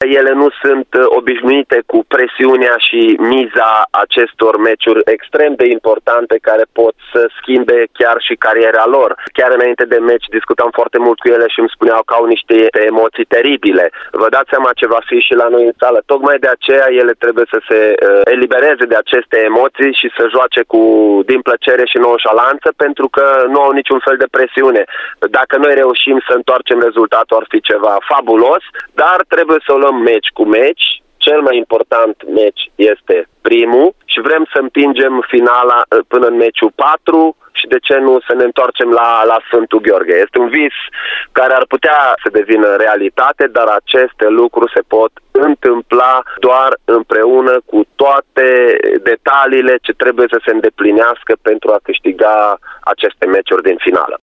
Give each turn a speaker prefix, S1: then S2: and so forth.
S1: ele nu sunt obișnuite cu presiunea și miza acestor meciuri extrem de importante care pot să schimbe chiar și cariera lor. Chiar înainte de meci discutam foarte mult cu ele și îmi spuneau că au niște emoții teribile. Vă dați seama ce va fi și la noi în sală. Tocmai de aceea ele trebuie să se elibereze de aceste emoții și să joace din plăcere și nonșalanță, pentru că nu au niciun fel de presiune. Dacă noi reușim să întoarcem rezultatul, ar fi ceva fabulos, dar trebuie să o luăm meci cu meci. Cel mai important meci este primul și vrem să împingem finala până în meciul 4 și de ce nu să ne întoarcem la Sfântul Gheorghe. Este un vis care ar putea să devină realitate, dar aceste lucruri se pot întâmpla doar împreună cu toate detaliile ce trebuie să se îndeplinească pentru a câștiga aceste meciuri din finală.